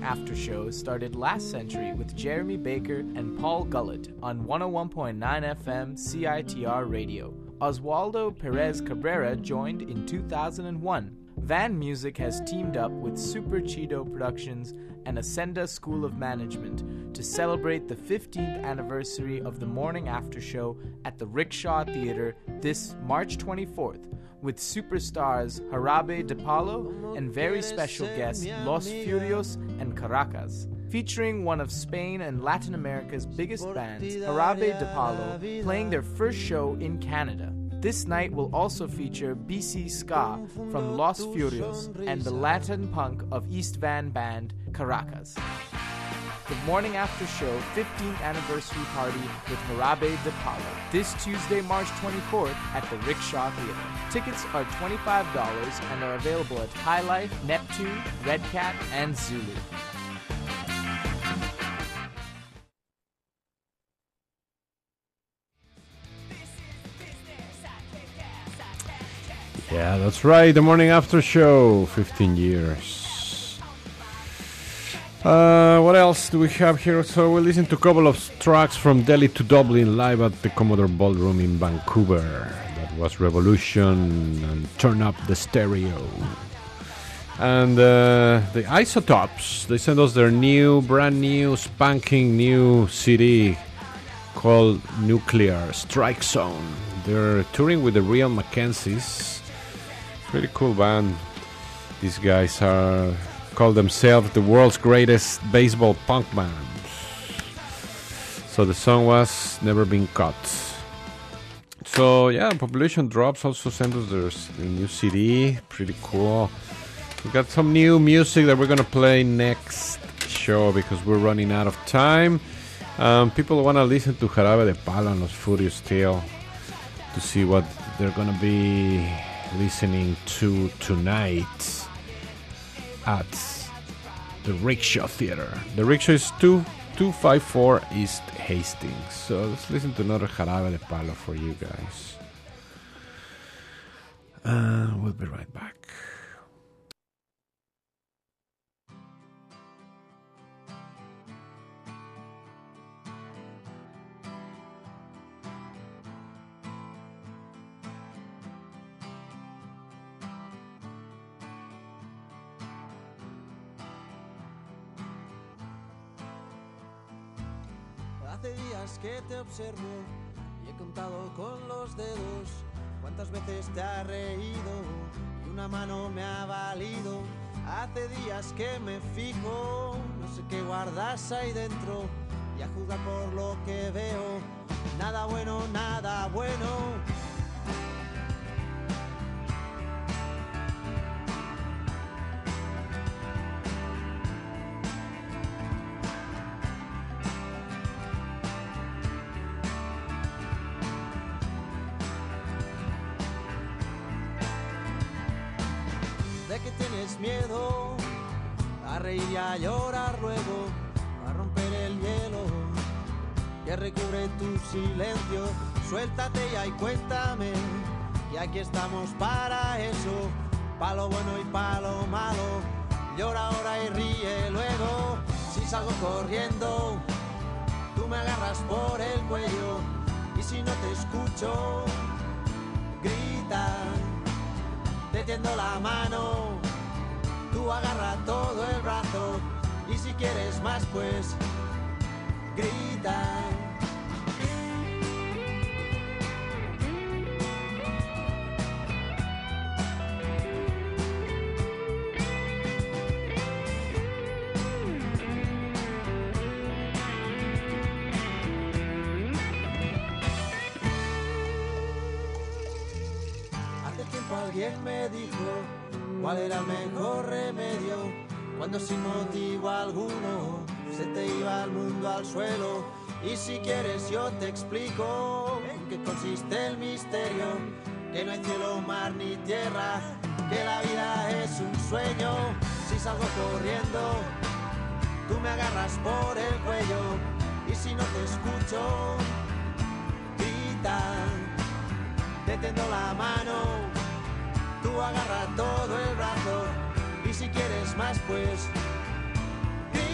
F: After Show started last century with Jeremy Baker and Paul Gullett on 101.9 FM CITR Radio. Oswaldo Perez Cabrera joined in 2001. Van Music has teamed up with Super Cheeto Productions and Ascenda School of Management to celebrate the 15th anniversary of the Morning After Show at the Rickshaw Theater this March 24th, with superstars Jarabe de Palo and very special guests Los Furios and Caracas. Featuring one of Spain and Latin America's biggest bands, Jarabe de Palo, playing their first show in Canada. This night will also feature BC Ska from Los Furios and the Latin punk of East Van band Caracas. The Morning After Show 15th anniversary party with Jarabe de Palo this Tuesday, March 24th at the Rickshaw Theater. Tickets are $25 and are available at High Life, Neptune, Red Cat, and Zulu.
C: Yeah, that's right. The Morning After Show, 15 years. What else do we have here? So we listened to a couple of tracks from Delhi to Dublin live at the Commodore Ballroom in Vancouver. That was Revolution and Turn Up the Stereo. And the Isotopes, they sent us their brand new, spanking new CD called Nuclear Strike Zone. They're touring with the Real Mackenzies. Pretty cool band. These guys call themselves the world's greatest baseball punk band. So the song was Never Been Caught. So yeah, Population Drops also sent us their new CD. Pretty cool. We got some new music that we're gonna play next show because we're running out of time. People wanna listen to Jarabe de Palo and Los Furios still to see what they're gonna be listening to tonight at the Rickshaw Theater. The Rickshaw is 2254 East Hastings. So let's listen to another Jarabe de Palo for you guys. We'll be right back.
G: Hace días que te observo y he contado con los dedos cuántas veces te has reído y una mano me ha valido. Hace días que me fijo, no sé qué guardas ahí dentro y a juzgar por lo que veo, nada bueno, nada bueno. Miedo a reír y a llorar luego, a romper el hielo que recubre tu silencio. Suéltate ya y cuéntame, y aquí estamos para eso, pa' lo bueno y pa' lo malo. Llora ahora y ríe luego. Si salgo corriendo, tú me agarras por el cuello, y si no te escucho, grita, te tiendo la mano. Tú agarra todo el brazo y si quieres más pues grita. Hace tiempo alguien me dijo cuál era el mejor remedio cuando sin motivo alguno se te iba el mundo al suelo. Y si quieres yo te explico en qué consiste el misterio, que no hay cielo, mar ni tierra, que la vida es un sueño. Si salgo corriendo, tú me agarras por el cuello, y si no te escucho, grita, te tiendo la mano. Tú agarra todo el brazo y si quieres más pues grita.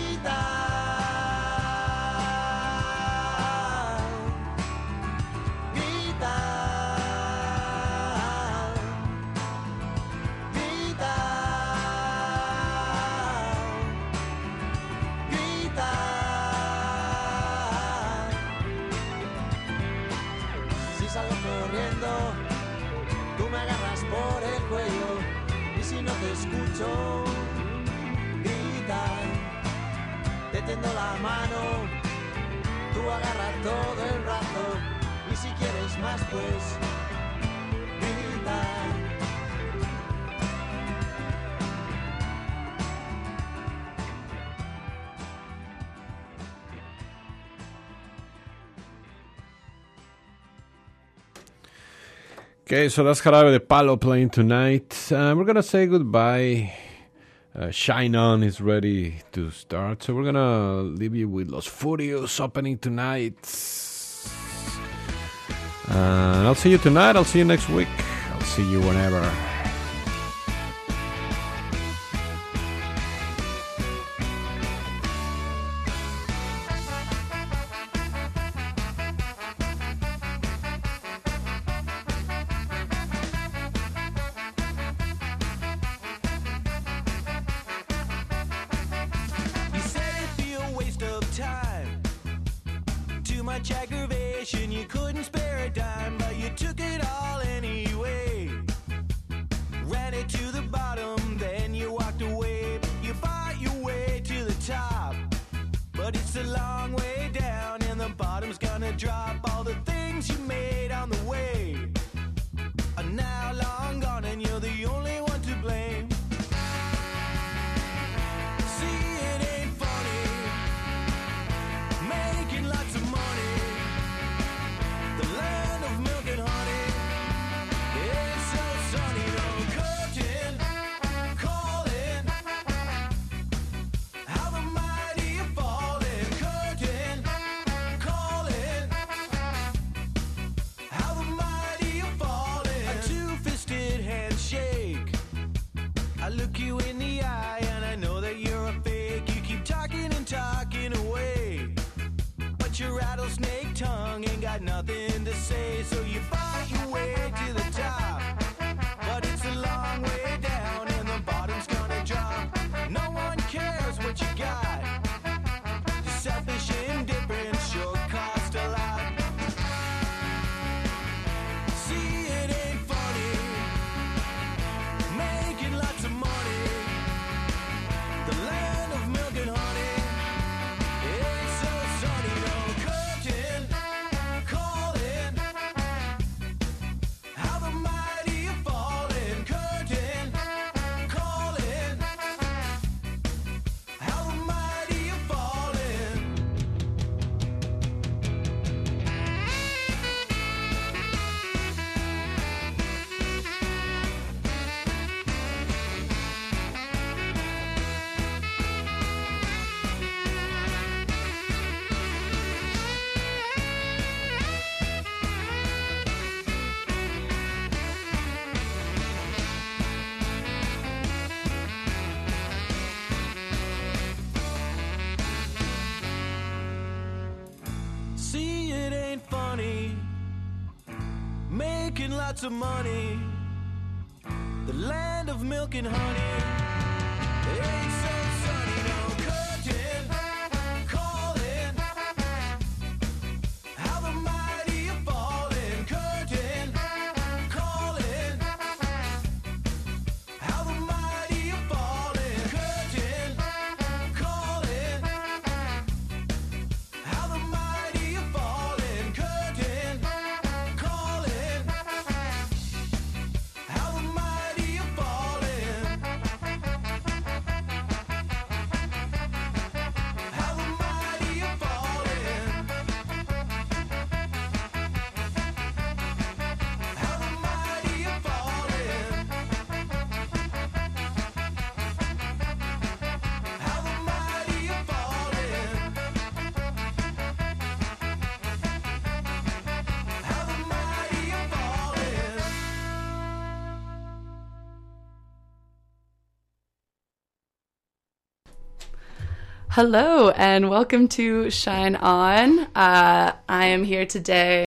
G: si no te escucho gritar, te tendo la mano, tú agarras todo el rato y si quieres más pues gritar.
C: Okay, so that's Jarabe de Palo playing tonight. We're gonna say goodbye. Shine On is ready to start, so we're gonna leave you with Los Furios opening tonight. And I'll see you tonight. I'll see you next week. I'll see you whenever.
A: You said it'd be a waste of time. Too much aggravation, you couldn't spare a dime, but you took it all anyway. Ran it to the bottom, then you walked away. You fought your way to the top, but it's a long way down, and the bottom's gonna drop. All the things you made on the way are now long gone, and you're the only one to blame. See, it ain't funny, making lots of money. The land of milk and honey, it's so sunny. No curtain calling, how the mighty are falling. Curtain calling, how the mighty are falling. A two-fisted handshake, I look you in the eye and I know that you're a fake. You keep talking and talking away, but your rattlesnake tongue ain't got nothing to say. So you fight your way to the top, but it's a long way down and the bottom's gonna drop. No one cares what you got. Selfish indifference sure cost a lot. See, it ain't funny, making lots of money. The land of milk and honey, it's so sunny. No curtain calling, how the mighty are falling. Curtain calling, how the mighty are falling. See, it ain't funny, making lots of money. The land of milk and honey, it's so sunny. No curtain calling, how the mighty are falling. Curtain calling, how the mighty are falling. Curtain calling, how the mighty are falling. Curtain calling, how the mighty are falling. How the mighty are falling. How the mighty are falling. How the mighty are falling. How the mighty are falling.
K: Hello and welcome to Shine On. I am here today